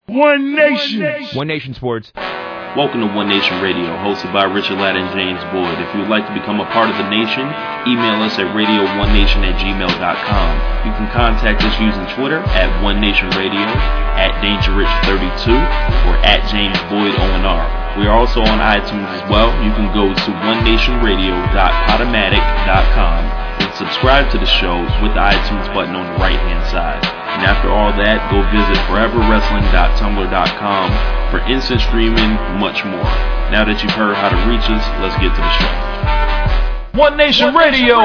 One Nation. One Nation Sports. Welcome to One Nation Radio, hosted by Richard Ladd and James Boyd. If you would like to become a part of the nation, email us at radio1nation@gmail.com. You can contact us using Twitter at One Nation Radio, at DangerRich32, or at James Boyd ONR. We are also on iTunes as well. You can go to onenationradio.podomatic.com and subscribe to the show with the iTunes button on the right-hand side. And after all that, go visit foreverwrestling.tumblr.com for instant streaming, much more. Now that you've heard how to reach us, let's get to the show. One Nation Radio.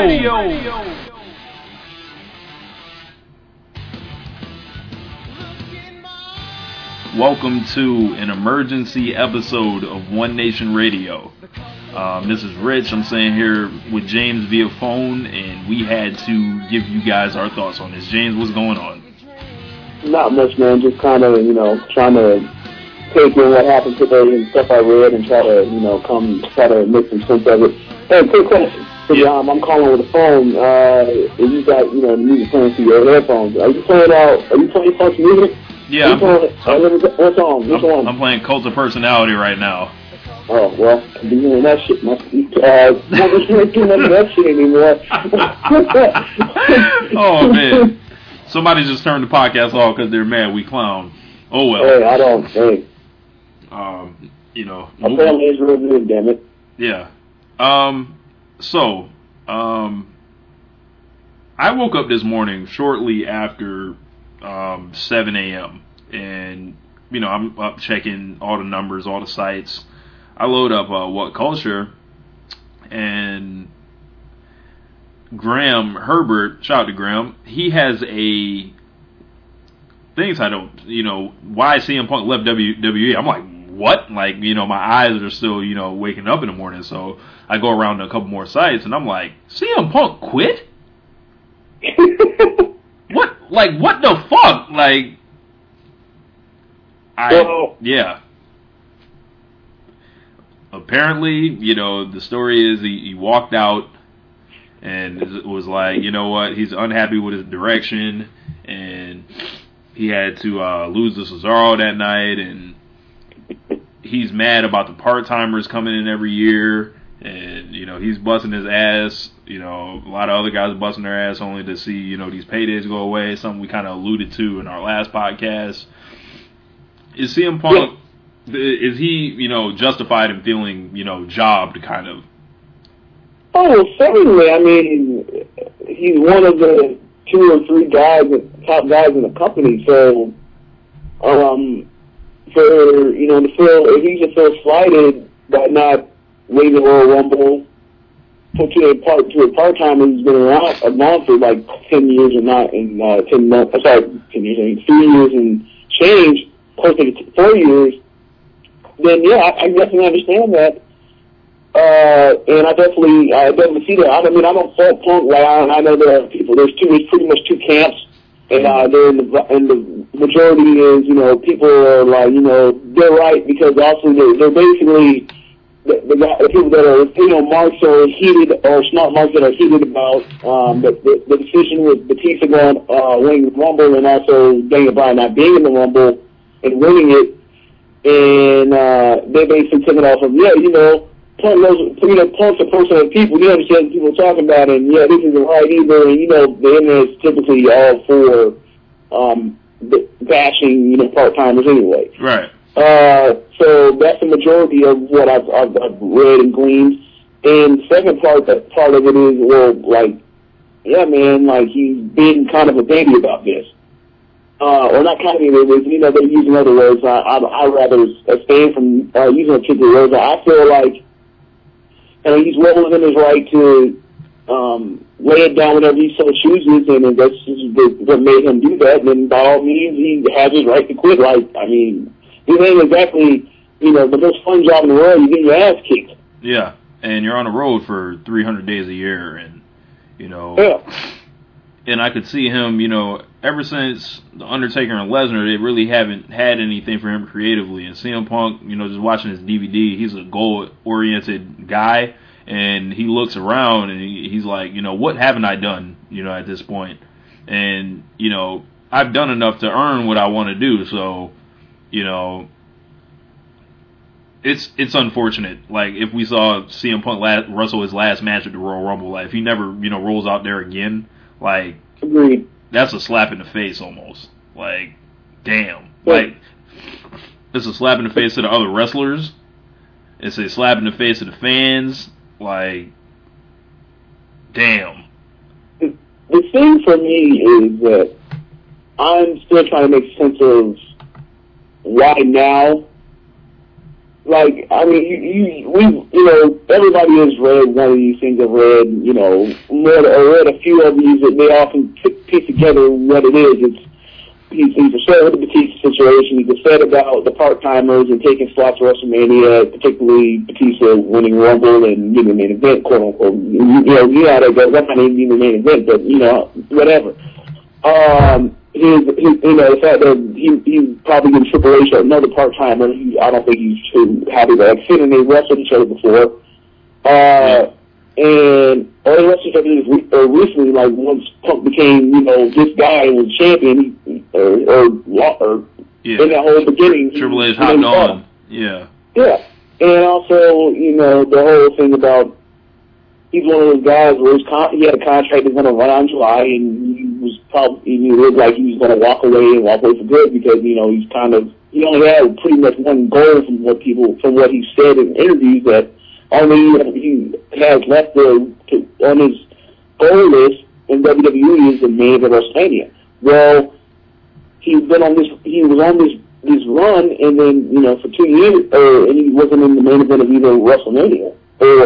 Welcome to an emergency episode of One Nation Radio. This is Rich. I'm sitting here with James via phone, and we had to give you guys our thoughts on this. James, what's going on? Not much, man. Just kind of, trying to take in what happened today and stuff I read and try to, try to make some sense of it. Hey, quick question. Yeah. I'm calling with a phone. You got, music playing through your headphones. Are you playing funky music? Yeah. What's on? I'm playing Cult of Personality right now. Oh, well, I'm doing that shit. I don't do none of that shit anymore. Oh, man. Somebody just turned the podcast off because they're mad we clown. Oh, well. Hey, I don't. Hey. My family is real good, damn it. Yeah. I woke up this morning shortly after 7 a.m. and, I'm up checking all the numbers, all the sites. I load up What Culture, and Graham Herbert, shout out to Graham, he has a thing titled, why CM Punk left WWE. I'm like, what? Like, my eyes are still, waking up in the morning, so I go around to a couple more sites, and I'm like, CM Punk quit? What? Like, what the fuck? Like, yeah. Apparently, the story is he walked out and it was like, you know what, he's unhappy with his direction and he had to lose to Cesaro that night, and he's mad about the part-timers coming in every year, and, he's busting his ass. A lot of other guys are busting their ass only to see, these paydays go away, something we kind of alluded to in our last podcast. Is CM Punk... Is he, justified in feeling, jobbed, kind of? Oh, certainly. I mean, he's one of the 2 or 3 top guys in the company. So, to feel, if he just feels slighted by not winning the Royal Rumble, to a part-timer who's been around for like 10 years and 10 months. 10 years, 3 years and change, close to 4 years. Then yeah, I definitely understand that, and I definitely see that. I don't fault Punk. Like I know there are people. There's pretty much 2 camps, and the majority is people are like they're right because also they're basically the people that are marks are heated or smart marks that are heated about the decision with Batista winning the Rumble and also Daniel Bryan not being in the Rumble and winning it. And they basically took it off of, Punk knows, Punk's a person of people. He understands what people are talking about, and this isn't right either. And, the internet is typically all for bashing, part-timers anyway. Right. So that's the majority of what I've read and gleaned. And the second part of it is, he's been kind of a baby about this. Or not kind of they're using other words. I'd rather abstain from using particular words. I feel like he's well within his right to lay it down whenever he so chooses, and if that's just what made him do that, then by all means he has his right to quit. Like, I mean, it ain't exactly, the most fun job in the world. You get your ass kicked. Yeah, and you're on the road for 300 days a year, and, Yeah. And I could see him, ever since The Undertaker and Lesnar, they really haven't had anything for him creatively. And CM Punk, just watching his DVD, he's a goal-oriented guy, and he looks around and he's like, what haven't I done, at this point? And, I've done enough to earn what I want to do, so you know, it's unfortunate. Like, if we saw CM Punk wrestle his last match at the Royal Rumble, like, if he never, rolls out there again, like, Agreed. that's a slap in the face almost. Like, damn. Yeah. Like, it's a slap in the face to the other wrestlers. It's a slap in the face to the fans. Like, damn. The thing for me is that I'm still trying to make sense of why now. Like, I mean, everybody has read one of these things. I've read, read a few of these that they often piece together what it is. He's upset with the Batista situation. He's upset about the part-timers and taking slots at WrestleMania, particularly Batista winning Rumble and getting the main event, quote unquote. That goes. That's not even the main event, but whatever. The fact that he's probably in Triple H or another part-timer. I don't think he's too happy with that. Finn and they wrestled each other before. And all the wrestlers that recently, like once Punk became, this guy was champion, or in that whole beginning. Triple H hopped on. Yeah. Yeah. And also, the whole thing about he's one of those guys where he had a contract that's going to run out in July, and he looked like he was going to walk away for good because, he only had pretty much one goal from what he said in interviews that he has left on his goal list in WWE is the main event of WrestleMania. Well, he was on this run, and then, for 2 years, and he wasn't in the main event of either WrestleMania.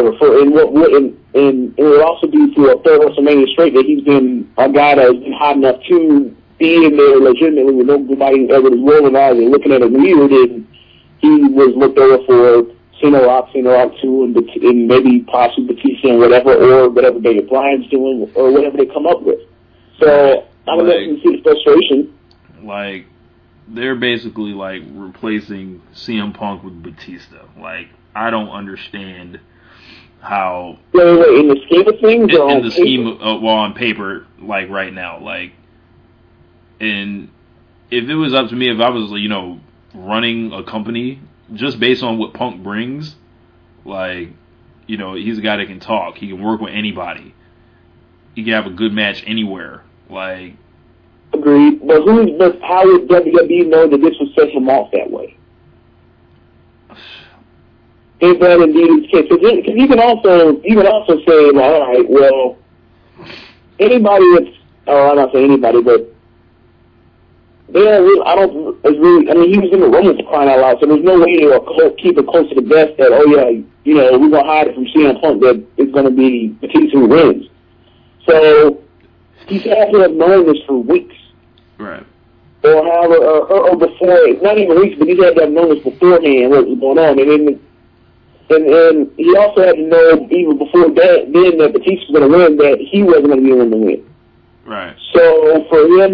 And it would also be through a third WrestleMania straight that he's been a guy that's been hot enough to be in there legitimately with nobody ever rolling eyes and looking at it weird, and he was looked over for Cena Rock 2, and maybe possibly Batista and whatever, or whatever Daniel Bryan's doing, or whatever they come up with. So I'm going to see the frustration. Like, they're basically like replacing CM Punk with Batista. Like, I don't understand how. Wait, in the scheme of things, or in the scheme of, on paper, like right now, like, and if it was up to me, if I was, running a company, just based on what Punk brings, like, he's a guy that can talk. He can work with anybody. He can have a good match anywhere. Like, agreed. But how would WWE know that this would set him off that way? If that indeed is the case, because you can also say, well, all right, well, anybody that's, I'm not saying anybody, but he was in the Rumble for crying out loud, so there's no way to keep it close to the vest that, we're going to hide it from CM Punk that it's going to be Batista who wins. So, he's had to have known this for weeks. Right. Or before, not even weeks, but he's had to have known this beforehand, what was going on. And he also had to know, even before that Batista was going to win, that he wasn't going to be the one to win. Right. So, for him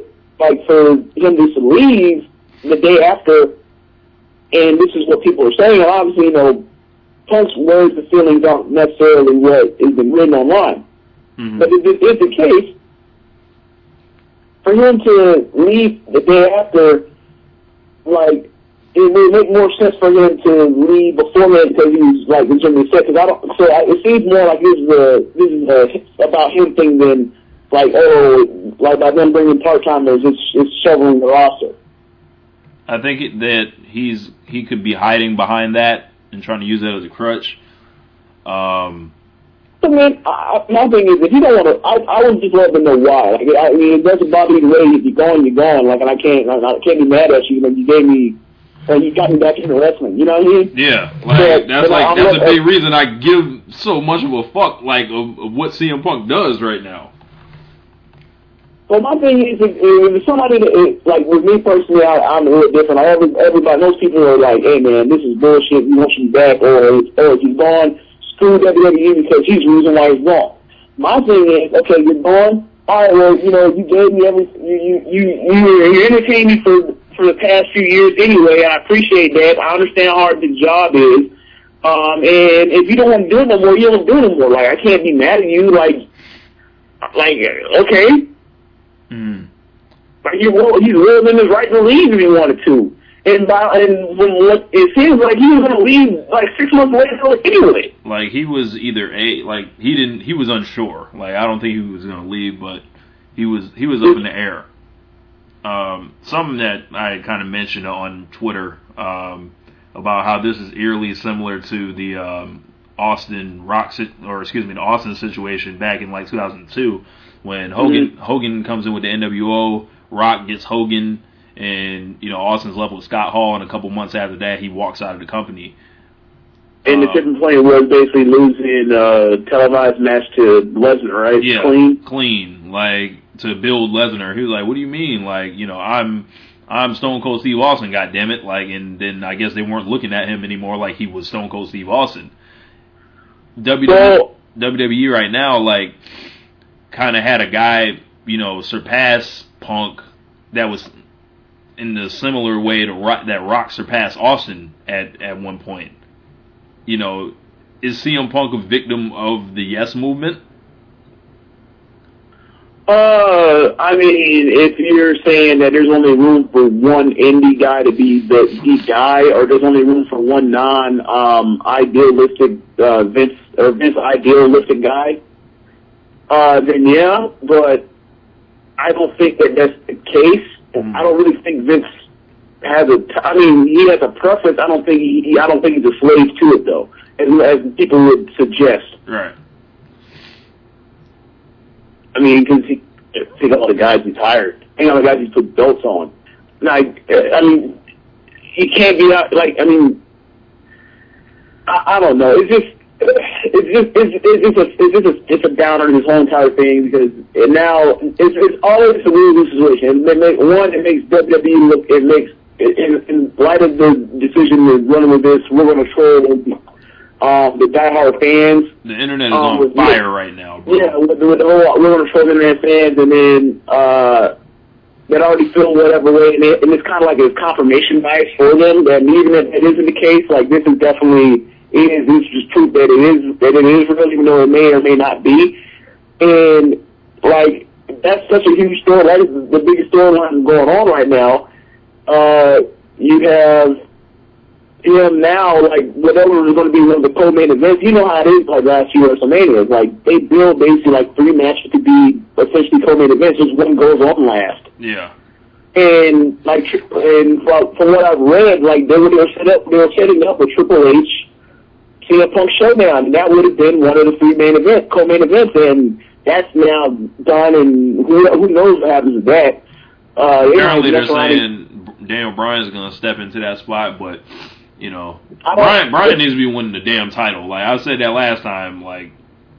to leave the day after, and this is what people are saying, and obviously, Punk's words and feelings aren't necessarily what has been written online. Mm-hmm. But if it is the case, for him to leave the day after, like, it would make more sense for him to leave beforehand because he was, like, legitimately set. It seems more like this is about him thing than, like, by them bringing part-timers, it's shoveling the roster. I think that he could be hiding behind that and trying to use that as a crutch. But man, my thing is, if you don't want to, I would just let them know why. Like, it doesn't bother me the way if you're gone, you're gone. Like, and I can't be mad at you. You gave me, you got me back into wrestling. You know what I mean? Yeah, that's a big reason I give so much of a fuck, like, of what CM Punk does right now. Well, my thing is, if somebody that, like, with me personally, I'm a little different. Everybody, most people are like, hey man, this is bullshit. We want you back, or if he's gone, screw WWE because he's the reason why he's gone. My thing is, okay, you're gone. All right, well, you gave me everything. You entertained me for the past few years anyway, and I appreciate that. I understand how hard the job is. And if you don't want to do it no more, you don't do it no more. Like, I can't be mad at you. Like, okay. Mm. Like, he's willing in his right to leave if he wanted to. And from what it seems like, he was going to leave like 6 months later anyway. Like, he was either he was unsure. Like, I don't think he was going to leave, but he was up in the air. Something that I kind of mentioned on Twitter about how this is eerily similar to the Austin situation back in like 2002 when Hogan comes in with the NWO, Rock gets Hogan, and Austin's left with Scott Hall, and a couple months after that he walks out of the company. And the tipping point was basically losing a televised match to Lesnar, right? Yeah, clean. Like, to build Lesnar. He was like, "What do you mean? Like, I'm Stone Cold Steve Austin, goddammit." Like, and then I guess they weren't looking at him anymore like he was Stone Cold Steve Austin. WWE right now, like, kind of had a guy, surpass Punk that was in the similar way to that Rock surpassed Austin at one point. Is CM Punk a victim of the Yes movement? I mean, if you're saying that there's only room for one indie guy to be the guy, or there's only room for one non-idealistic Vince idealistic guy, then yeah, but I don't think that's the case. I don't really think Vince has he has a preference. I don't think he's a slave to it though, as people would suggest. Right. I mean, because think of all the guys he's hired. Think of all the guys he's put belts on. Like, he can't be out. Like, I don't know. It's a downer, this whole entire thing, because now it's always a lose-lose situation. It makes WWE look. It makes in light of the decision to run with this, we're going to troll the diehard fans. The internet is on fire right now, bro. Yeah, with the whole, we're going to troll the internet fans, and then that already feel whatever way, and it's kind of like a confirmation bias for them. That even if it isn't the case, like this is definitely this is just proof that it is real, even though it may or may not be. And like that's such a huge story. That is the biggest storyline going on right now. You have him now, like, whatever is going to be one of the co-main events. You know how it is, like, last year WrestleMania. Like, they build basically, like, 3 matches to be essentially co-main events. Just one goes on last. Yeah. And, like, from what I've read, like, they were setting up a Triple H CM Punk showdown, and that would have been one of the 3 co-main events, and that's now done, and who knows what happens with that. Apparently they're saying Daniel Bryan's going to step into that spot, but, Bryan needs to be winning the damn title. Like, I said that last time, like,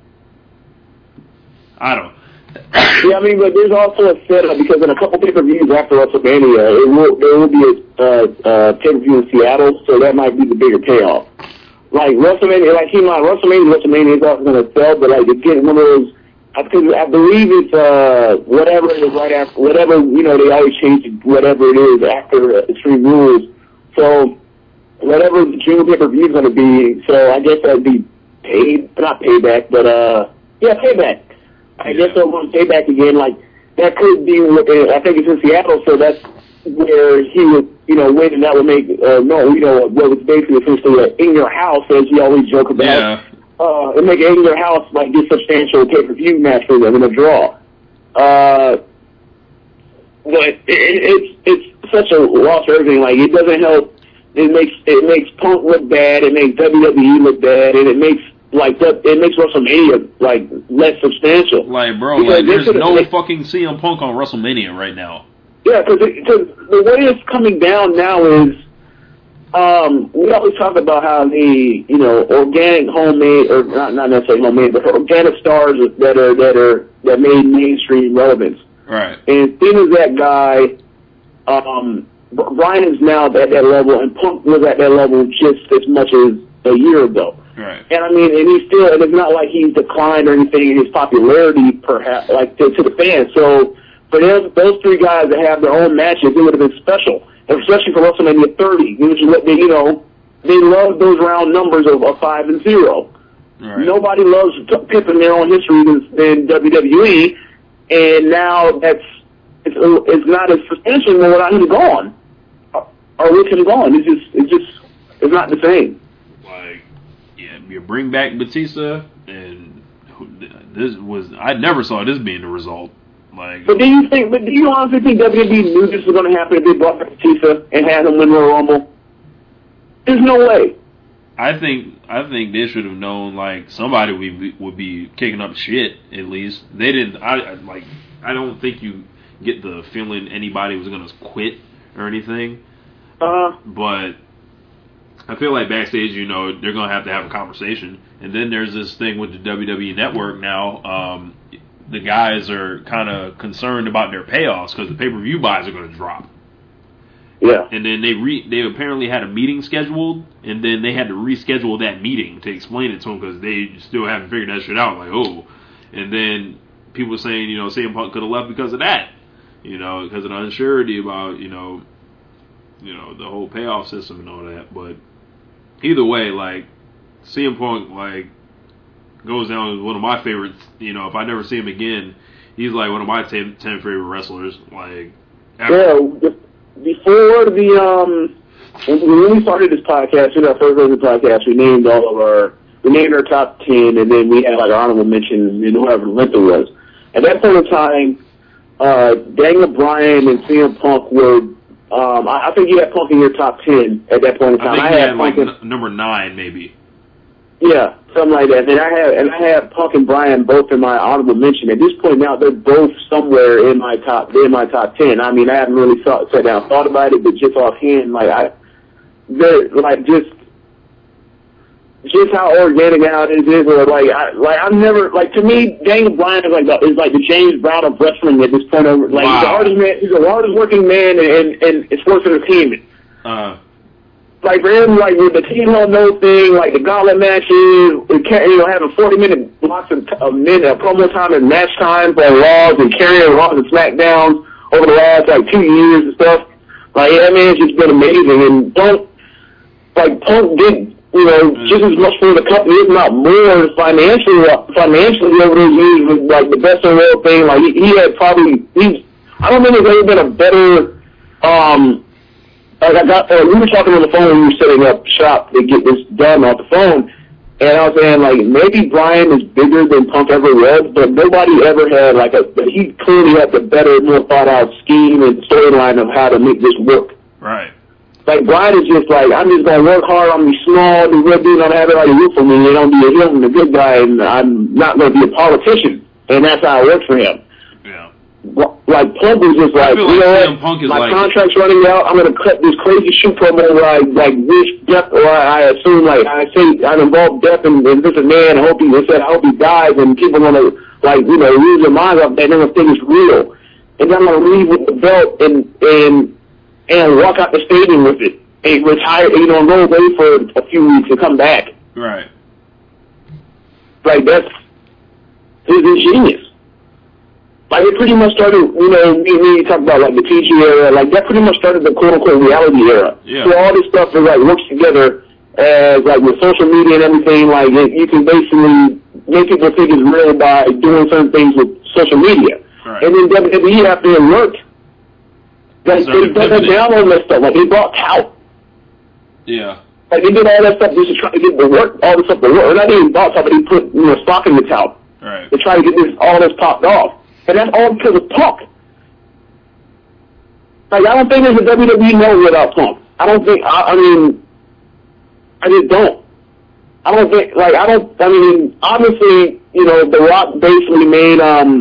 I don't. Yeah, but there's also a setup, because in a couple pay-per-views after WrestleMania, there will be a pay-per-view in Seattle, so that might be the bigger payoff. Like, WrestleMania, WrestleMania is also going to sell, but, like, to get one of those, I believe it's whatever it is right after, whatever, they always change whatever it is after Extreme Rules. So whatever the June pay-per-view is going to be, so I guess that would be not payback, but payback. I guess they're going to payback again. Like, that could be, I think it's in Seattle, so that's where he would, win, and that would make, what was basically essentially in your house, as you always joke about. Yeah. It make it in your house like this substantial pay-per-view match for them in a draw. But it's such a loss for everything. Like, it doesn't help. It makes Punk look bad. It makes WWE look bad, and it makes WrestleMania like less substantial. Like, bro, there's no fucking CM Punk on WrestleMania right now. Yeah, because the way it's coming down now is. We always talk about how the organic homemade, or not necessarily homemade, but organic stars that made mainstream relevance. Right. And seeing as that guy, Bryan is now at that level, and Punk was at that level just as much as a year ago. Right. And and it's not like he's declined or anything in his popularity, perhaps, like to the fans. So for those 3 guys that have their own matches, it would have been special. Especially for WrestleMania 30, which is what they love those round numbers of 5 and 0. Right. Nobody loves pimping their own history than WWE, and now it's not as substantial without him gone. or with him gone. It's not the same. Like, yeah, you bring back Batista, and I never saw this being the result. Like, But do you honestly think WWE knew this was going to happen if they brought back Batista and had him win Royal Rumble? There's no way. I think they should have known, like, somebody would be kicking up shit, at least. They didn't. I don't think you get the feeling anybody was going to quit or anything. But I feel like backstage, they're going to have a conversation. And then there's this thing with the WWE Network now. The guys are kind of concerned about their payoffs because the pay-per-view buys are going to drop. Yeah. And then they apparently had a meeting scheduled, and then they had to reschedule that meeting to explain it to them because they still haven't figured that shit out. Like, oh. And then people were saying, CM Punk could have left because of that. Because of the unsurety about, the whole payoff system and all that. But either way, like, CM Punk, like, goes down as one of my favorites. If I never see him again, he's like one of my 10 favorite wrestlers. Like, ever. Yeah. Before when we started this podcast, our first version of the podcast, we named our top 10, and then we had like honorable mentions and whoever the length it was. At that point in time, Daniel Bryan and CM Punk were. I think you had Punk in your top 10 at that point in time. I think he had like number 9, maybe. Yeah, something like that. And I had Punk and Bryan both in my honorable mention. At this point now, they're both somewhere in my top 10. I mean, I haven't really sat down and thought about it, but just offhand, they're like just how organic now it is. Or I've never to me, Daniel Bryan is like the James Brown of wrestling at this point. Over wow. He's the hardest man. He's the hardest working man in sports entertainment. Like for him, like with the Team Hell No thing, like the gauntlet matches, having 40-minute blocks of promo time and match time for Raws and carrying Raws and SmackDowns over the last 2 years and stuff. Like, that man's just been amazing. And Punk did, just as much for the company, if not more, financially over those years with like the best in the world thing. Like he had I don't think there's ever been a better. We were talking on the phone when we were setting up shop to get this done off the phone, and I was saying, like, maybe Bryan is bigger than Punk ever was, but nobody ever had, he clearly had the better, more thought-out scheme and storyline of how to make this work. Right. Like, Bryan is just like, I'm just going to work hard, I'm going to be small, be real dude, I'm going to have everybody root for me, and I'm going to be a heel and a good guy, and I'm not going to be a politician. And that's how it worked for him. Yeah. Like, Punk was just like, my contract's running out, I'm going to cut this crazy shoot promo where I, wish death, or I assume, I'm involved death in this man, I hope he dies, and people are going to, lose their minds off that, and they're going to think it's real. And then I'm going to leave with the belt and walk out the stadium with it, and retire, and go away for a few weeks and come back. Right. Like, that's his genius. Like, it pretty much started, we talk about, the PG era, that pretty much started the quote-unquote reality era. Yeah. So all this stuff is, works together as, with social media and everything, you can basically make people think it's real by doing certain things with social media. Right. And then WWE, after it worked, they doubled down on that stuff. They brought Tout. Yeah. They did all that stuff just to try to get all the stuff to work. Or not even bought stuff, but they put, stock in the Tout. Right. To try to get all this popped off. And that's all because of Punk. I don't think there's a WWE no without Punk. I don't think, I just don't. I don't think, obviously, The Rock basically made,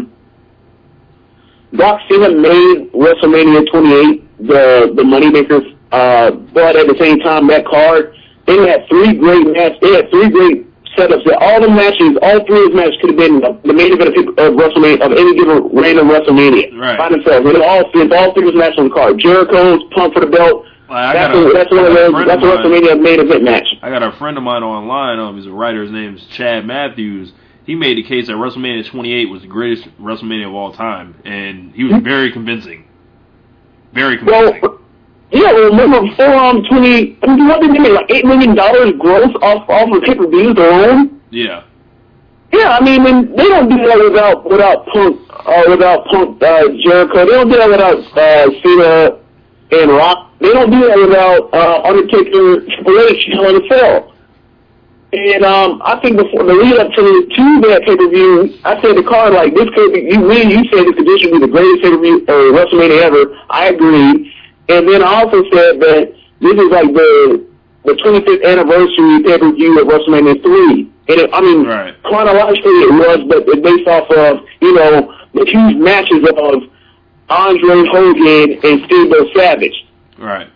Rock Cena made WrestleMania 28 the moneymakers, but at the same time, that card, they had three great setups. All the matches, all three of the matches could have been the main event of WrestleMania, of any given random WrestleMania. Right. By themselves. All three was matches on the card. Jericho's Punk for the belt. That's a WrestleMania main event match. I got a friend of mine online. He's a writer. His name's Chad Matthews. He made the case that WrestleMania 28 was the greatest WrestleMania of all time, and he was very convincing. Very convincing. Remember before 20. What did they make? $8 million gross off of pay-per-views alone. Yeah. Yeah, and they don't do that without Punk, Jericho. They don't do that without Cena. and Rock. They don't do that without Undertaker, Triple H, Hell in a Cell. And I think before the lead up to that pay-per-view, I said to Carl, like, this could be, you said this could be the greatest pay-per-view WrestleMania ever. I agreed. And then I also said that this is like the 25th anniversary pay-per-view of WrestleMania 3. And chronologically it was, but it's based off of, the huge matches of Andre Hogan and Steamboat Savage. Right.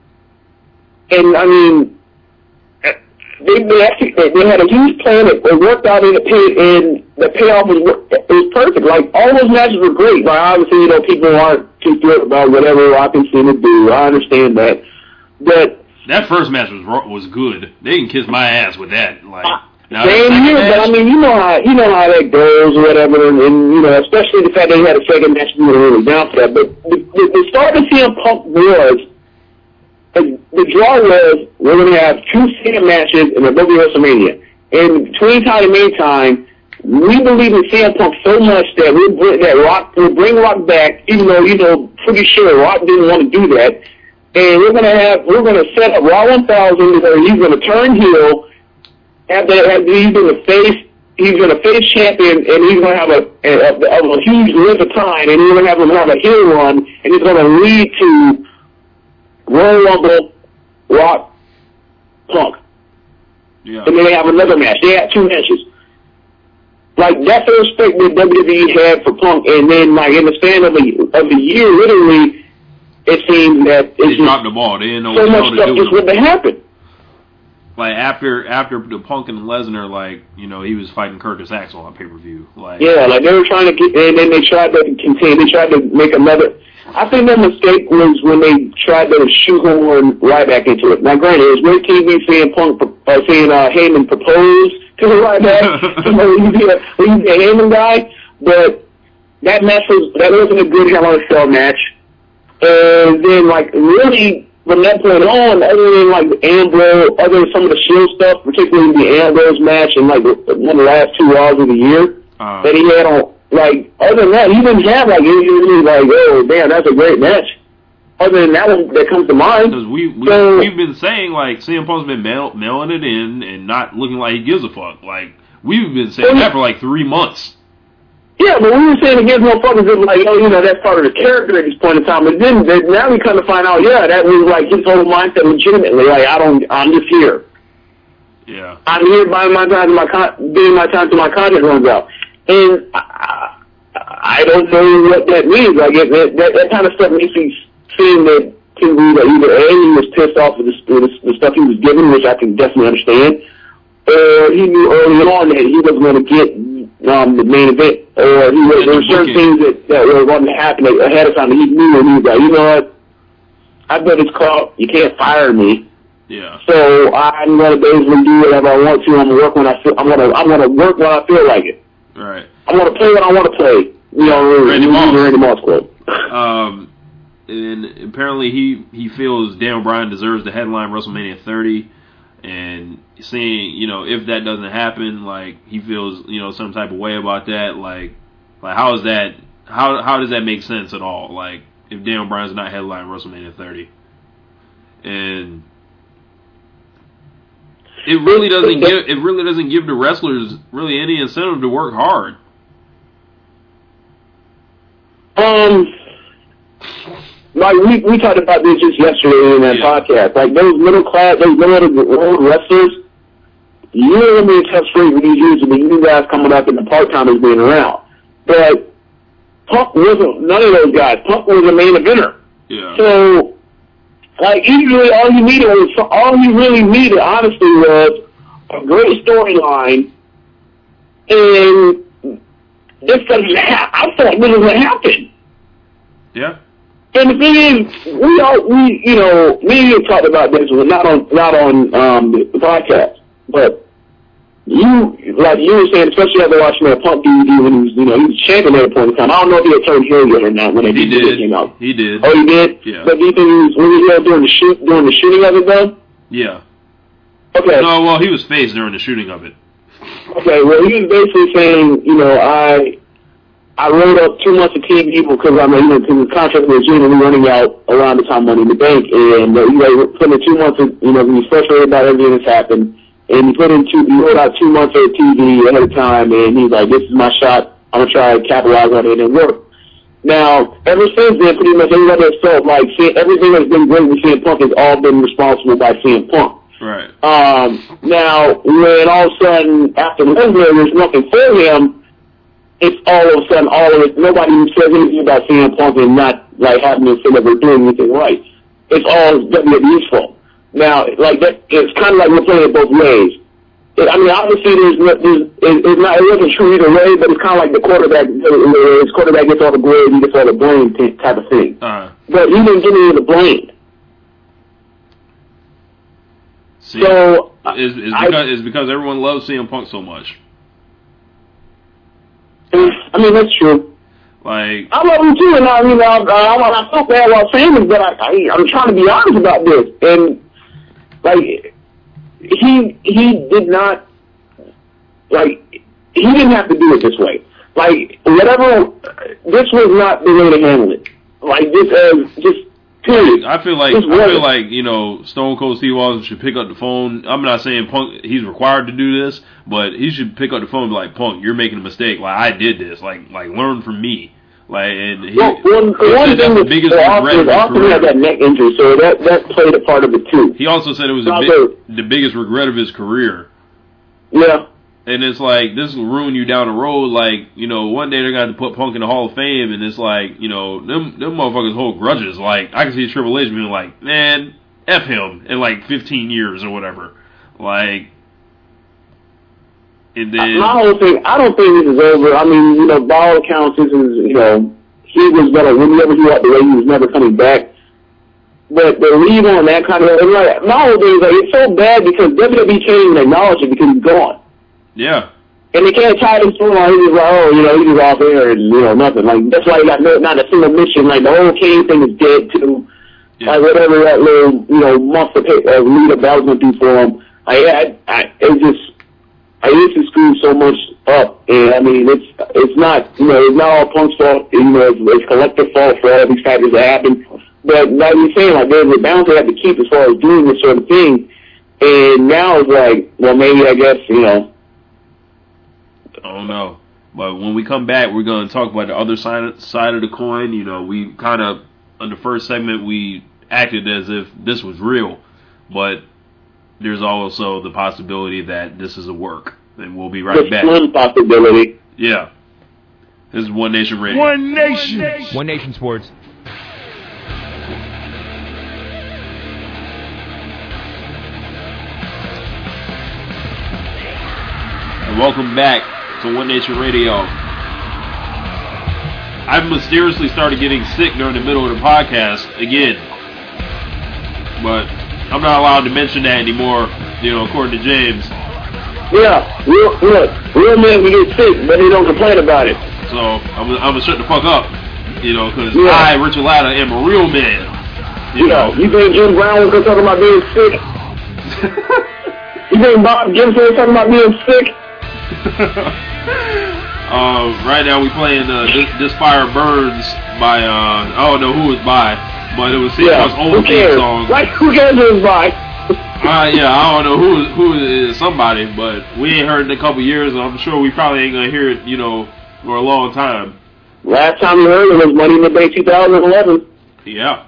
And I mean, they had a huge plan. It worked out in the pit, and the payoff was perfect. Like, all those matches were great. Like, obviously, people aren't too thrilled about whatever Rock and Cena do. I understand that, but that first match was good. They can kiss my ass with that. Like, same here, but I mean, you know how that goes or whatever, and especially the fact that he had a second match, we were really down for that. But the start of CM Punk was. The draw was, we're going to have 2 CM matches in the WrestleMania. And between time and main time, we believe in CM Punk so much that we'll bring Rock back, even though, pretty sure Rock didn't want to do that. And we're going to set up Raw 1000 where he's going to turn heel after he's been a face champion, and he's going to have a huge length of time, and we're going to have him have a heel run, and it's going to lead to Royal Rumble, Rock, Punk. Yeah. And then they have another match. They had 2 matches. Like, that's the respect that WWE had for Punk. And then, like, in the span of the year, literally, it seemed that they dropped the ball. They didn't know so what much to stuff do. just wouldn't happen. Like, after the Punk and Lesnar, like, he was fighting Curtis Axel on pay-per-view. Like, yeah, like, they were trying to get, and then they tried to continue. They tried to make another. I think their mistake was when they tried to shoehorn Ryback into it. Now, granted, it was great TV seeing Heyman propose to Ryback, when you be a Heyman guy, but that wasn't a good Hell in a Cell match. And then, like, really, from that point on, other than, like, other than some of the Shield stuff, particularly the Ambrose match and, like, one of the last 2 Raws of the year that he had on. Like, other than that, he didn't have, like, anything like, oh, damn, that's a great match. Other than that one that comes to mind. Because we've been saying, like, CM Punk's been mailing it in and not looking like he gives a fuck. Like, we've been saying that for, like, 3 months. Yeah, but we were saying against motherfuckers that, like, that's part of the character at this point in time. But then, now we kind of find out, that was, like, his whole mindset legitimately. Like, I'm just here. Yeah. I'm here buying my time till my contract runs out. And I don't know what that means. Like, that kind of stuff makes me seem that to me that either A, he was pissed off with the stuff he was given, which I can definitely understand, or he knew early on that he wasn't going to get the main event, or there were certain things that were going to happen ahead of time, and he knew, and he was like, you know what, I've got this call, you can't fire me. Yeah. So I'm going to basically do whatever I want to. I'm going to work when I feel like it. Right. I'm going to play what I want to play. Randy Moss quote. And apparently he feels Daniel Bryan deserves to headline WrestleMania 30, and seeing, if that doesn't happen, like, he feels, some type of way about that. Like how is that? How does that make sense at all? Like, if Daniel Bryan's not headlining WrestleMania 30, and it really doesn't give the wrestlers really any incentive to work hard. Like, we talked about this just yesterday in that podcast. Like, those middle wrestlers, you're going to be a tough street with these years of the new guys coming up and the part-timers being around. But Punk wasn't none of those guys. Punk was a main eventer. Yeah. So, like, usually all he really needed, honestly, was a great storyline, and this doesn't happen. I thought this was going to happen. Yeah. And the thing is, me and you talked about this, not on the podcast, but you were saying, especially after watching that Punk DVD when he was champion at a point in time. I don't know if he had turned heel yet or not when he did. Came out. He did. Oh, he did? Yeah. But do you think was he heel during the shooting of it, though? Yeah. Okay. No, well, he was face during the shooting of it. Okay, well, he was basically saying, I wrote up 2 months of TV because because the contract was generally running out around the time Money in the Bank, and put in 2 months of he was frustrated about everything that's happened, and he wrote out 2 months of TV ahead of time, and he's like, this is my shot, I'm gonna try to capitalize on it, and it worked. Now, ever since then, pretty much everybody has felt like everything that's been great with CM Punk has all been responsible by CM Punk. Right. Now, when all of a sudden after Lesnar there's nothing for him, it's all of a sudden nobody says anything about CM Punk and not like having to say that we're doing anything right. It's all WWE's fault. Now, like that, it's kind of like we're playing it both ways. Obviously it wasn't true either way, but it's kind of like the quarterback. His quarterback gets all the glory, he gets all the blame type of thing. But he didn't get any of the blame. See, so it's because everyone loves CM Punk so much. That's true. Like, I love him too, and I feel bad about saying this, but I'm trying to be honest about this. And like, he did not, like, he didn't have to do it this way. Like, this was not the way to handle it. Like, just period. I feel like Stone Cold Steve Austin should pick up the phone. I'm not saying Punk he's required to do this, but he should pick up the phone and be like, Punk, you're making a mistake. Like, I did this. Like learn from me. Like, and one thing the biggest regret Austin had that neck injury, so that played a part of it too. He also said it was the biggest regret of his career. Yeah. And it's like, this will ruin you down the road. Like, one day they're going to put Punk in the Hall of Fame, and it's like, them motherfuckers hold grudges. Like, I can see Triple H being like, man, F him in like 15 years or whatever. Like, and then my whole thing, I don't think this is over. By all accounts, this is, he was gonna whenever he walked away, he was never coming back. But the leave on that kind of, my whole thing is like, it's so bad because WWE can't even acknowledge it because he's gone. Yeah. And they can't tie this through on. He's just like, he's just off there and, nothing. Like, that's why he got not a single mission. Like, the whole Kane thing is dead, too. Yeah. Like, whatever that little, month of lead up that was going to do for him. It just screwed so much up. And, it's not, it's not all Punk's fault. It's collective fault for all these factors that happen. But, like you're saying, like, there's a balance they have to keep as far as doing this sort of thing. And now it's like, well, maybe, I guess, I don't know. But when we come back, we're going to talk about the other side of the coin. We kind of, in the first segment, we acted as if this was real. But there's also the possibility that this is a work. And we'll be right back. The slim possibility. Yeah. This is One Nation Radio. One Nation. One Nation Sports. And welcome back to One Nation Radio. I've mysteriously started getting sick during the middle of the podcast again. But I'm not allowed to mention that anymore, according to James. Yeah, real men we get sick, but they don't complain about it. So I'm gonna shut the fuck up, because I, Richard Latta, am a real man. You think Jim Brown was gonna talk about being sick? You think Bob Gibson was talking about being sick? Right now we playing This Fire Burns by I don't know who it's by, but it was CM's old theme song. Like, who cares who it's by? I don't know who it is, somebody, but we ain't heard it in a couple years, and I'm sure we probably ain't gonna hear it, for a long time. Last time we heard it was Money in the Bank 2011. Yeah.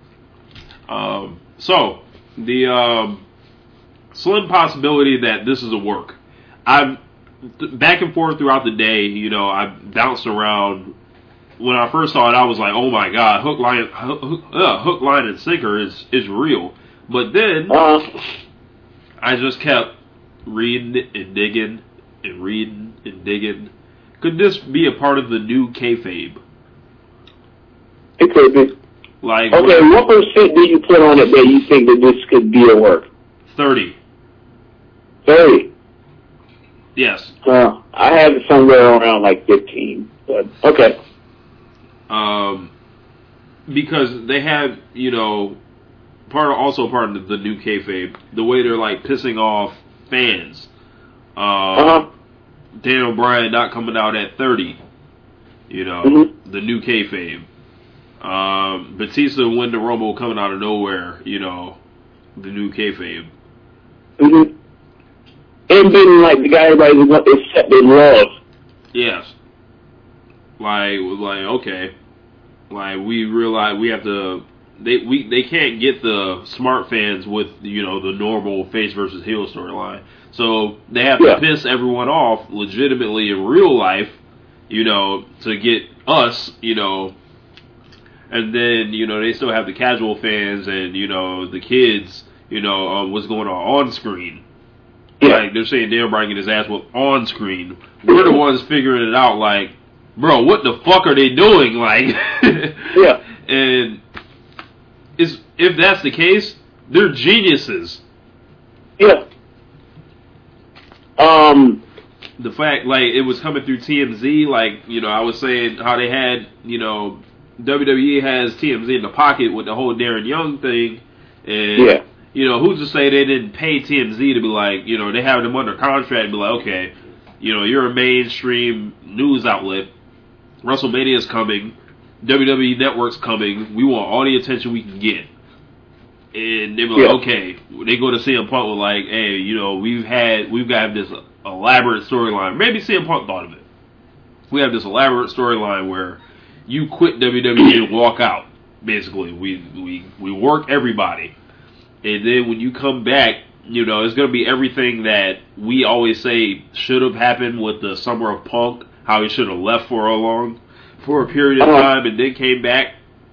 So the slim possibility that this is a work. I've back and forth throughout the day. I bounced around. When I first saw it, I was like, "Oh my God, hook, line, and sinker is real." But then I just kept reading and digging and reading and digging. Could this be a part of the new kayfabe? It could be. Like, okay, what percent do you put on it that you think that this could be a work? 30. 30? Yes. I have it somewhere around like 15. But okay. Because they have, part of the new kayfabe, the way they're like pissing off fans. Daniel Bryan not coming out at 30. You know, Mm-hmm. the new kayfabe. Batista win the Rumble coming out of nowhere. You know, the new kayfabe. Mm-hmm. And being like the guy everybody accept and love. Yes. Like okay. Like we realize we have to. They can't get the smart fans with, you know, the normal face versus heel storyline. So they have to piss everyone off legitimately in real life, you know, to get us, you know. And then, you know, they still have the casual fans and, you know, the kids, you know, what's going on screen. Yeah. Like, they're saying Daniel Bryan get his ass whooped on screen. We're the ones figuring it out, like, bro, what the fuck are they doing? Like, yeah. And if that's the case, they're geniuses. Yeah. The fact, like, it was coming through TMZ, like, you know, I was saying how they had, you know, WWE has TMZ in the pocket with the whole Darren Young thing, and, you know, who's to say they didn't pay TMZ to be like, you know, they have them under contract and be like, okay, you know, you're a mainstream news outlet, WrestleMania's coming, WWE Network's coming, we want all the attention we can get. And they were like, okay. They go to CM Punk with like, hey, you know, we've got this elaborate storyline. Maybe CM Punk thought of it. We have this elaborate storyline where you quit WWE and walk out. Basically, we work everybody, and then when you come back, you know, it's gonna be everything that we always say should have happened with the Summer of Punk. How he should have left for a period of time and then came back.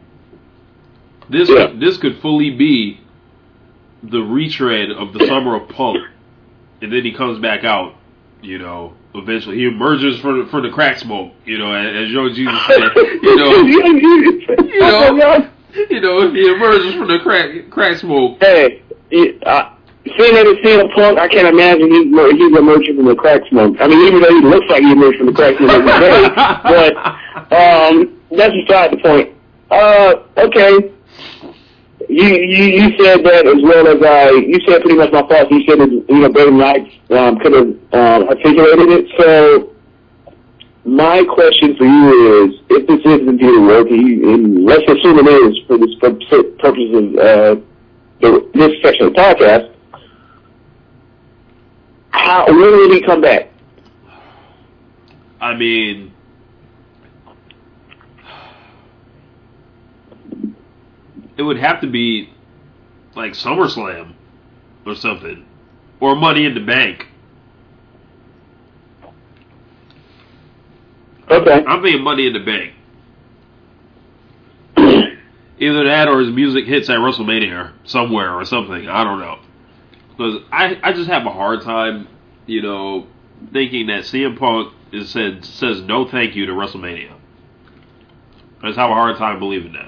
This could fully be the retread of the Summer of Punk, and then he comes back out. You know, eventually he emerges from the crack smoke. You know, as Young Jesus said. You know, he emerges from the crack smoke. Hey, seeing that it's CM Punk, I can't imagine he's emerging from the crack smoke. I mean, even though he looks like he emerged from the crack smoke every day, but that's beside the point. Okay. You said that as well as you said pretty much my thoughts. You said that, you know, Brandon Knight could have articulated it. So my question for you is, if this is indeed a work, and let's assume it is for this purpose of this section of the podcast, when will he come back? I mean, it would have to be like SummerSlam or something, or Money in the Bank. Okay. I'm thinking Money in the Bank. Either that or his music hits at WrestleMania somewhere or something. I don't know. Because I just have a hard time, you know, thinking that CM Punk says no thank you to WrestleMania. I just have a hard time believing that.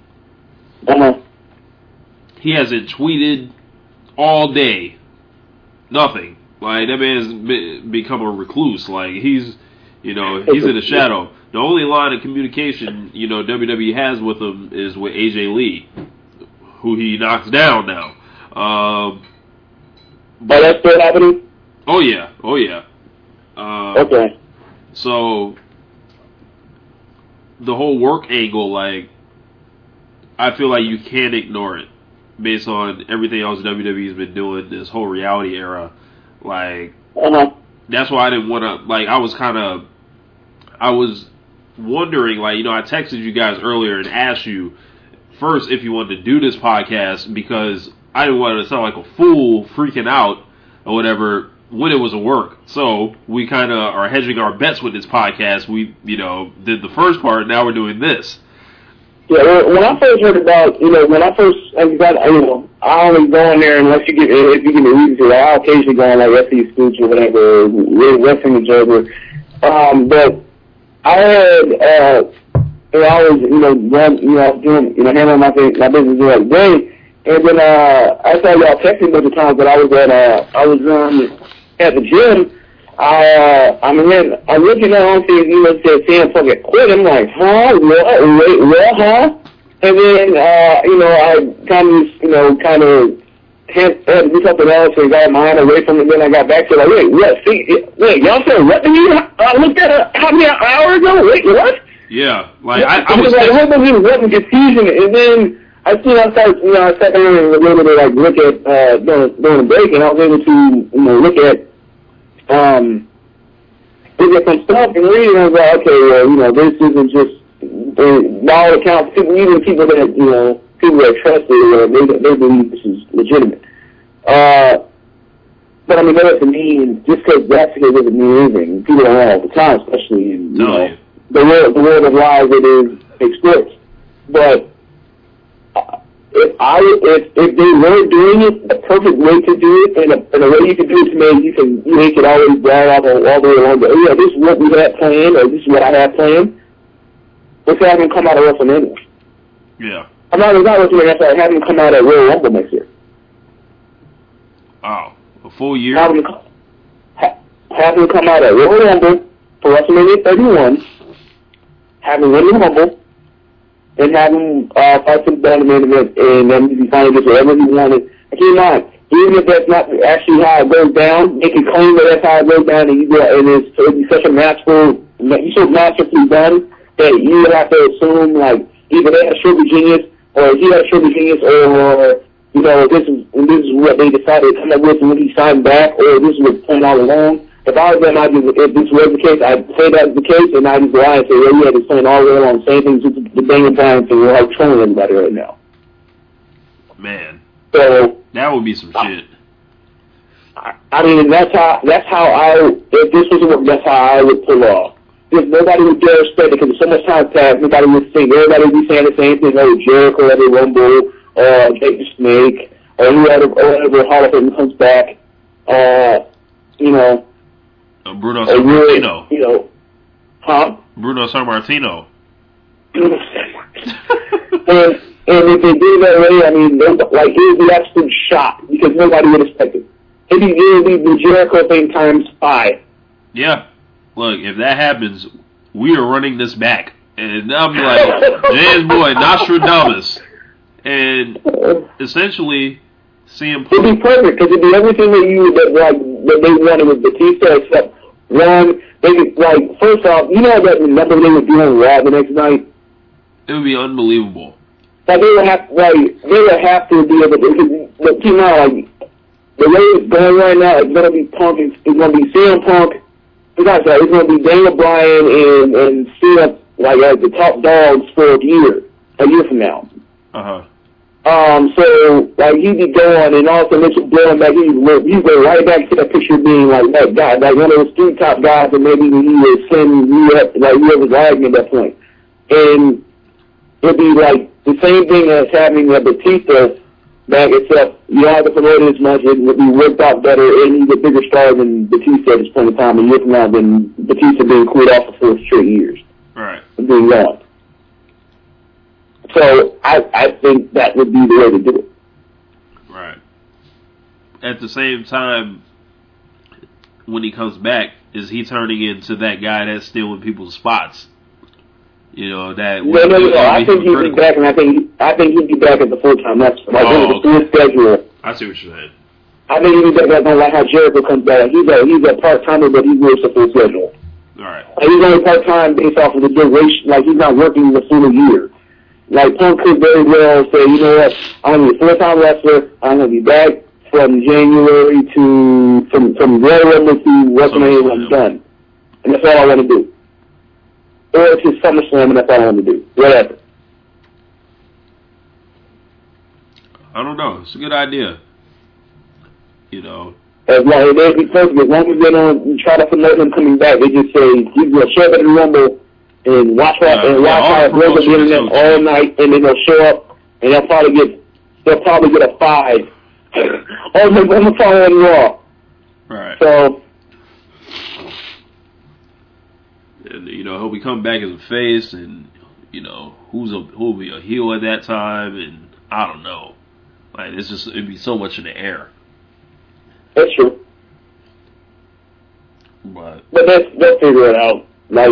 He hasn't tweeted all day. Nothing. Like, that man's become a recluse. Like, he's in the shadow. The only line of communication, you know, WWE has with him is with AJ Lee, who he knocks down now. But that's still happening? Oh, yeah. Okay. So, the whole work angle, like, I feel like you can't ignore it based on everything else WWE's been doing this whole reality era. Like, that's why I didn't want to, like, I was wondering, like, you know, I texted you guys earlier and asked you first if you wanted to do this podcast because I didn't want to sound like a fool freaking out or whatever when it was a work. So we kind of are hedging our bets with this podcast. We, you know, did the first part, now we're doing this. Yeah, when I first heard about, you know, I only go in there unless if you give me a reason to. I'll occasionally go on like SE Scoops or whatever, Wrestling Observer. But I heard, I was, doing, handling my business the other day, and then I saw y'all texting a bunch of times, but I was at the gym. I'm looking at on TV and said Sam fucking quit. I'm like, huh? What, huh? And then, I kind of had to do something else and got my hand away from it. Then I got back to y'all said what to me? I looked at it how many hours ago? Wait, what? Yeah, like I was was like, I hope he was wasn't confusing it. And then I sat down and was able to like look at during the break, and I was able to look at some stuff and read, and I was like, okay, well, this isn't just by all accounts, even people that people that trust it, they believe this is legitimate. But I mean, that doesn't mean just because that's the case doesn't mean anything. People don't know all the time, especially in the world of lies that is expressed. But if they were doing it, the perfect way to do it, and a way you can do it to make you can always brag off all the way along. But yeah, this is what we had planned, or this is what I had planned. Let's have him come out of WrestleMania. Yeah. I'm not WrestleMania. Sorry, have him come out at Royal Rumble next year. Oh, a full year. Have him come out at Royal Rumble for WrestleMania 31. Have him win the Rumble. And have him fight for the main event, and then he finally gets whatever he wanted. And keep in mind, even if that's not actually how it goes down, they can claim that that's how it goes down, and it'd be such a masterfully done that you would have to assume like either they had a Sugar Genius, or he had a Sugar Genius, or this is what they decided to come up with when he signed back, or this is what planned all along. If I was them, if this was the case, I'd say that was the case, and I'd just lie and say, well, yeah, they're playing all the way along. Same thing, just the Daniel Bryan thing. We're like trolling everybody right now. Man. So that would be some shit. I mean, that's how if this was work, that's how I would pull off. If nobody would dare respect it, because so much time passed, nobody would think, everybody would be saying the same thing, Jericho at the Rumble, or Jake the Snake, or whoever Hall of Fame comes back, Bruno Sammartino. Bruno Sammartino. and if they did that way, I mean, it would be absolute shock because nobody would expect it. It would be the Jericho thing times 5. Yeah. Look, if that happens, we are running this back. And I'm like, there's boy, Nostradamus. And essentially, CM Punk. It'd be perfect because it'd be everything that they wanted with Batista, except one. First off, that number they would do on Raw the next night. It would be unbelievable. Like they would have to be able to. But keep in mind, the way it's going right now, it's gonna be Punk. It's gonna be CM Punk. It's gonna be Daniel Bryan and CM as the top dogs for a year from now. So he'd be going, and all of a sudden Mitchell blowing back. He'd go right back to that picture of being like that guy, like one of those 3 top guys, and maybe he was sending whoever's lagging at that point. And it'd be like the same thing as having Batista back, except you don't have to promote it as much. It would be worked out better, and he's a bigger star than Batista at this point in time. A year from now, than Batista being cooled off for 4 straight years. Right. And being gone. So I think that would be the way to do it. Right. At the same time, when he comes back, is he turning into that guy that's stealing people's spots? No. I think he'd be back, and I think he'd be back at the full time. That's the full schedule. I see what you're saying. I think he'd be back like how Jericho comes back. He's a part timer, but he works a full schedule. All right. He's only part time based off of the duration. He's not working the full year. Punk could very well say, you know what, I'm going to be a full-time wrestler. I'm going to be back from January from Royal Rumble to WrestleMania when I'm done. And that's all I want to do. Or to SummerSlam, and that's all I want to do. Whatever. I don't know. It's a good idea. As long as they don't try to promote him coming back, they just say, he's going to show up at the Rumble, and watch how it goes on the internet all night, and then they'll show up, and they'll probably get a 5 on the following Raw. Right. So, and he'll be coming back as a face, and who'll be a heel at that time, and I don't know. It'd be so much in the air. That's true. But they'll figure it out.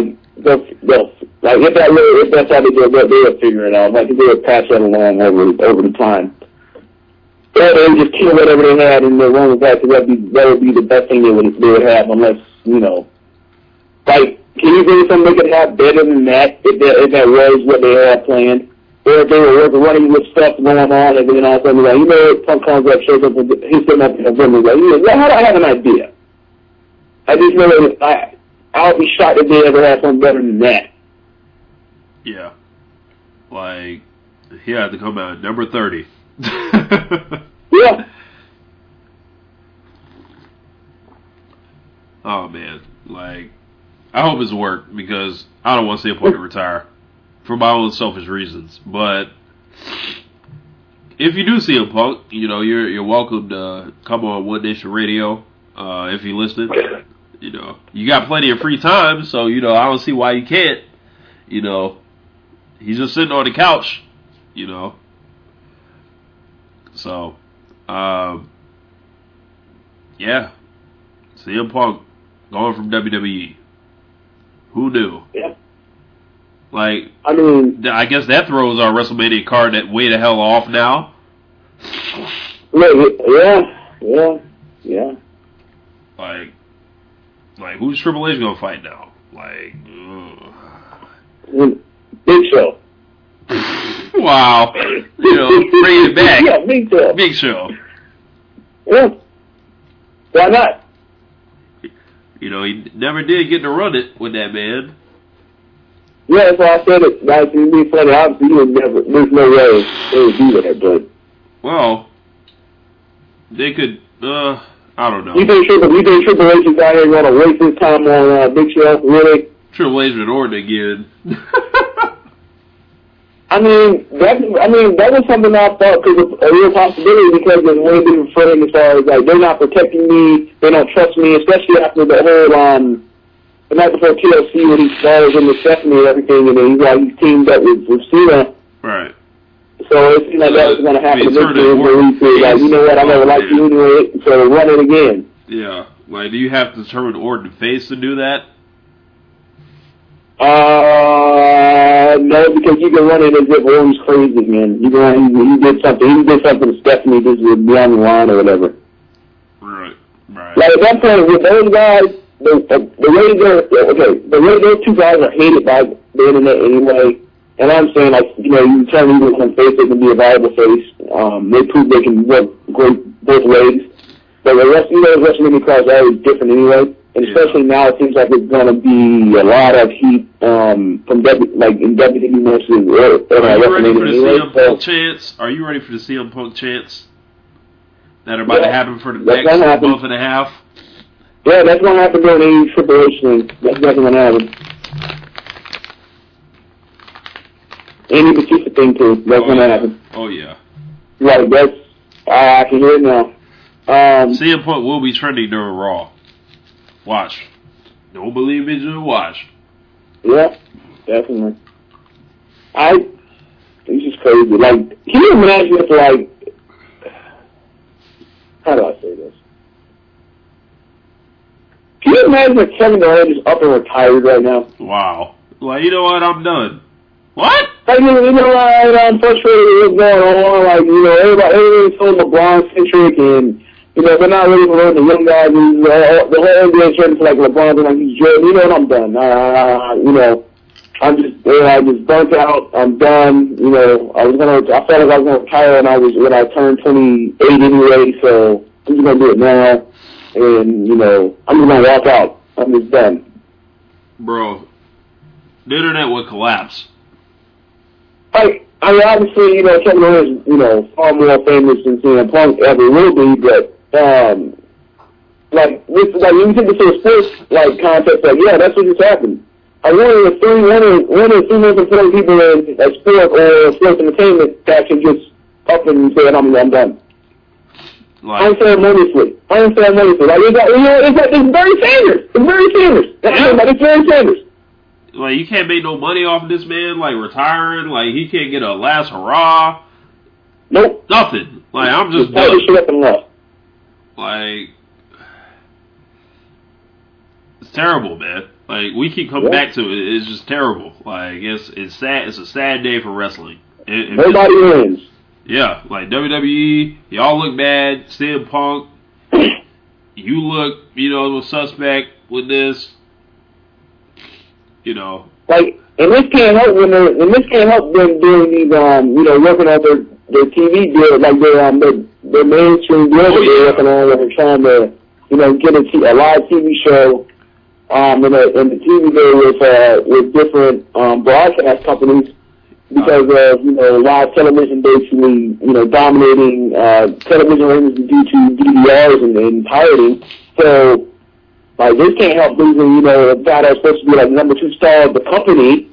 If that's how they do it, they'll figure it out. They'll pass that along over the time. Or they would just kill whatever they had and they'll run with that, because that would be the best thing they would have, unless, can you bring something they could have better than that if that was what they had planned? Or if they were running with stuff going on, and then all of a sudden, like, you know, Punk comes up, shows up, and he's sitting up in the room, like, you know, how do I have an idea? I just know that I would be shocked if they ever had something better than that. Yeah. Like, he had to come out at number 30. Yeah. Oh, man. Like, I hope it's worked because I don't want to see a Punk retire for my own selfish reasons. But if you do see a Punk, you know, you're welcome to come on One Nation Radio if you listen. You know, you got plenty of free time, so, you know, I don't see why you can't. You know, he's just sitting on the couch, you know. So, yeah. CM Punk going from WWE. Who knew? Yeah. Like, I mean, I guess that throws our WrestleMania card that way the hell off now. Yeah. Like who's Triple H gonna fight now? Like, Big Show. Wow. You know, bring it back. Yeah, Big Show. Big Show. Yeah. Why not? You know, he never did get to run it with that man. Yeah, that's why I said it. Guys, it'd be funny. Obviously, you would never. There's no way they would do that, but. Well, they could. I don't know. You think Triple H is out here going to waste his time on Big Show? Really? Triple H and Orton again. I mean, that was something I thought was a real possibility because of the way they were framing as far as, like, they're not protecting me, they don't trust me, especially after the whole, the night before TLC when he falls in the Stephanie and everything, and then he's teamed up with Cena. Right. So it seemed like that was going to happen to Victor, where he said, like, you know what, I never liked you anyway, so run it again. Yeah. Like, do you have to determine Orton face to do that? No, because you can run it as if Orton's crazy, man. He did something to Stephanie just beyond the line or whatever. Right. Like, at that point, with those guys, the way those two guys are hated by the internet anyway, and I'm saying, like, you know, you turn either one face, they can be a viable face. They prove they can work great both ways. But the rest, you know, the WrestleMania cards are always different anyway. And especially now, it seems like it's going to be a lot of heat from in WWE versus Are you ready for the CM Punk chants? Are you ready for the CM Punk chants that are about to happen for the next month and a half? Yeah, that's going to happen during the Triple H thing. That's definitely going to happen. Any Batista thing too. That's going to happen. Oh yeah. Right. That's I can hear it now. CM Punk will be trending during Raw. Watch. Don't believe me, just watch. Yeah, definitely. It's just crazy. Like, can you imagine if, like, how do I say this? Can you imagine if Kevin Durant is up and retired right now? Wow. Like, you know what? I'm done. What? Like, you know, I'm frustrated with what's going on. Like, you know, everybody's so LeBron-centric and, you know, they're not really for the young guys. The whole NBA turns to like LeBron and like he's Jordan. You know what? I'm done. You know, I just burnt out. I'm done. You know, I felt like I was gonna retire when I turned 28 anyway. So I'm just gonna do it now. And you know, I'm just gonna walk out. I'm just done. Bro, the internet would collapse. Like, I mean, obviously, you know, Kevin Durant is, you know, far more famous than CM Punk ever will be, but like when you take this to a sports like context, like that's what just happened. I one of the three most important people in sport or sports entertainment that can just up and say I'm done. Like, unceremoniously. Like it's Barry Sanders. It's Barry Sanders. It's Barry Sanders. Like, you can't make no money off of this man, like, retiring. Like, he can't get a last hurrah. Nope. Nothing. Like, I'm just done. Shit up and left. Like, it's terrible, man. Like, we keep coming back to it. It's just terrible. Like, it's sad. It's a sad day for wrestling. Nobody wins. Yeah, like WWE, y'all look bad. CM Punk, you look, you know, suspect with this. You know, like, and this can't help them doing these, working on their TV deal, like their mainstream deal that they're working on, where they're trying to, get a live TV show, and the TV deal with different broadcast companies because of live television basically dominating television ratings due to DVRs and pirating. So. Like, this can't help losing, a guy that's supposed to be, like, number 2 star of the company.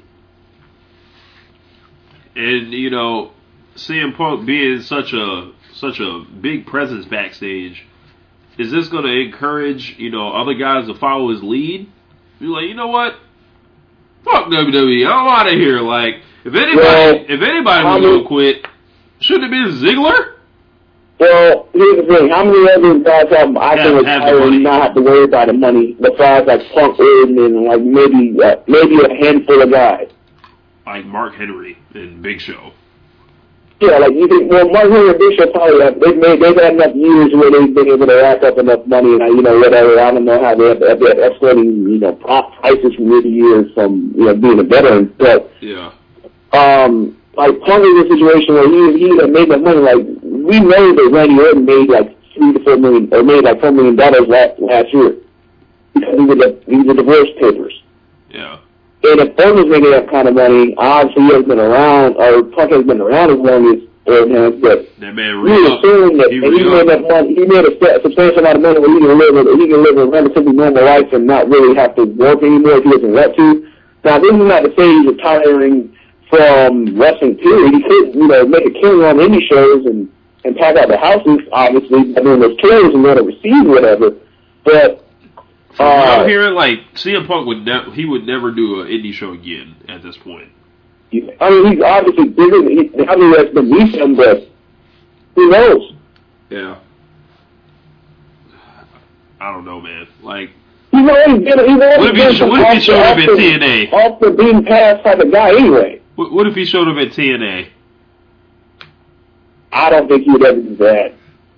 And, CM Punk being such a big presence backstage, is this going to encourage, other guys to follow his lead? You're like, you know what? Fuck WWE. I'm out of here. Like, if anybody was going to quit, shouldn't it be Ziggler? Well, here's the thing. How many other guys I can retire and not have to worry about the money besides like Punk, Orton, and like maybe a handful of guys? Like Mark Henry and Big Show. Yeah, like you think. Well, Mark Henry and Big Show probably they've had enough years where they've been able to rack up enough money, and whatever. I don't know how they have escalating prices from year to year from being a veteran, but yeah. Like Punk is a situation where he had made that money. Like we know that Randy Orton made like $3 to $4 million, or made like $4 million last year because he was the divorce papers. Yeah. And if Orton was making that kind of money, obviously he has been around, or Punk has been around as long as Orton has. But that man we assume that he made that money. He made a substantial amount of money where he can live a relatively normal life and not really have to work anymore if he doesn't want to. Now this is not to say he's retiring from wrestling period. He could, make a killing on indie shows and pack out the houses, obviously, by doing those killers and going overseas or whatever. But I'm hearing like CM Punk would never do an indie show again at this point. I mean, he's obviously bigger. That's beneath him, but who knows? Yeah. I don't know, man. Like. He's always been. What if he showed up at TNA? Off the beaten path type of guy, anyway. What if he showed up at TNA? I don't think he would ever do that.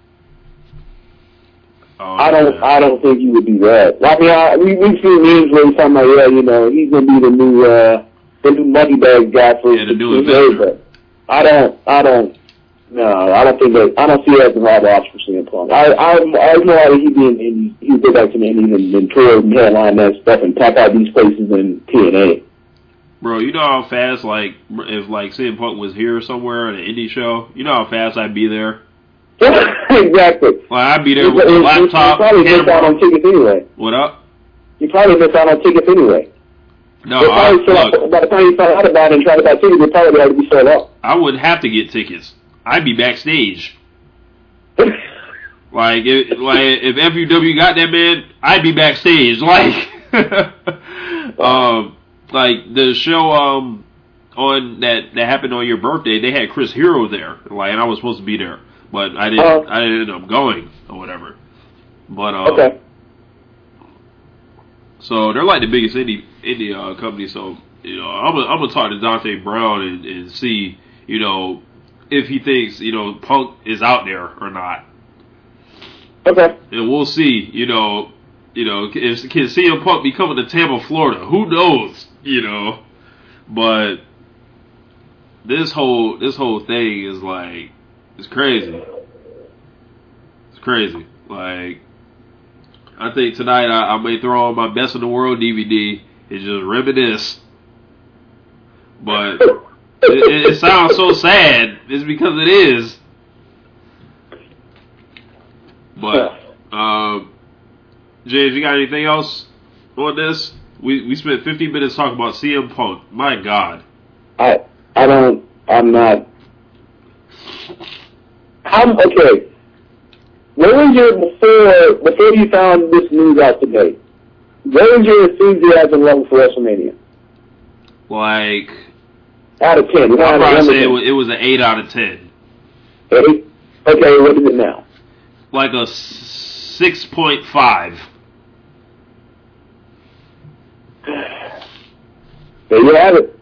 Oh, I don't think he would do that. I mean, we've seen memes where he's talking about, he's gonna be the new money bag guy for the new investor. But I don't see it as a viable option for CM Punk. I know how he'd go back to the Indies and tour and headline that stuff and tap out these places in TNA. Bro, you know how fast, like, if, like, CM Punk was here somewhere at an indie show, you know how fast I'd be there? Exactly. Like, I'd be there with a laptop. You probably miss out on tickets anyway. What up? You probably miss out on tickets anyway. No, look, by the time you find out about it and try to buy tickets, you'll probably already be sold out. I wouldn't have to get tickets. I'd be backstage. Like if FUW got that man, I'd be backstage. Like the show on that happened on your birthday, they had Chris Hero there, like, and I was supposed to be there, but I didn't end up going or whatever. But okay. So they're like the biggest indie company. So I'm gonna talk to Dante Brown and see if he thinks Punk is out there or not. Okay. And we'll see. If can CM Punk be coming to Tampa, Florida? Who knows? But this whole thing is like, it's crazy. It's crazy. Like, I think tonight I may throw on my Best in the World DVD and just reminisce. But it sounds so sad. It's because it is. But James, you got anything else on this? We spent 50 minutes talking about CM Punk. My God. I'm not. Okay. What was your, before you found this news out today, what was your enthusiasm level for WrestleMania? Like, out of 10. I'd probably say it was an 8 out of 10. 8? Okay, what is it now? Like a 6.5. There you have it.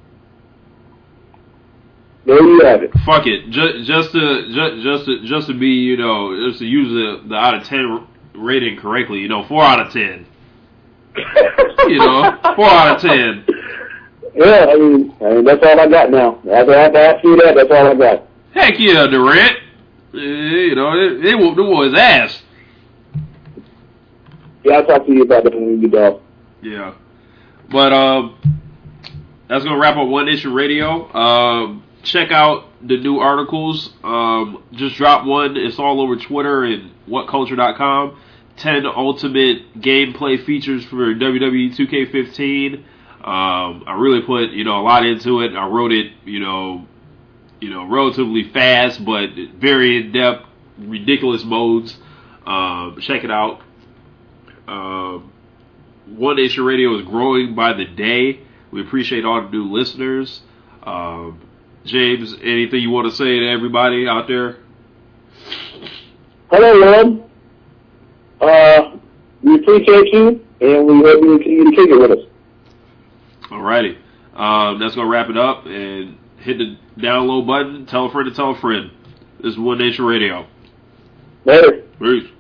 There you have it. Fuck it, just to be, just to use the out of 10 rating correctly, 4 out of 10. You know, 4 out of 10. Yeah, I mean that's all I got now. After I see that, that's all I got. Heck yeah, Durant. You know, they whooped the boy's ass. Yeah, I'll talk to you about that when we get off. Yeah. But that's gonna wrap up One Nation Radio. Check out the new articles. Just dropped one. It's all over Twitter and whatculture.com. 10 ultimate gameplay features for WWE 2K15. I really put, a lot into it. I wrote it, relatively fast, but very in-depth, ridiculous modes. Check it out. One Nation Radio is growing by the day. We appreciate all the new listeners. James, anything you want to say to everybody out there? Hello, Ron. We appreciate you, and we hope you continue to kick it with us. Alrighty. That's going to wrap it up, and hit the download button. Tell a friend to tell a friend. This is One Nation Radio. Later. Peace.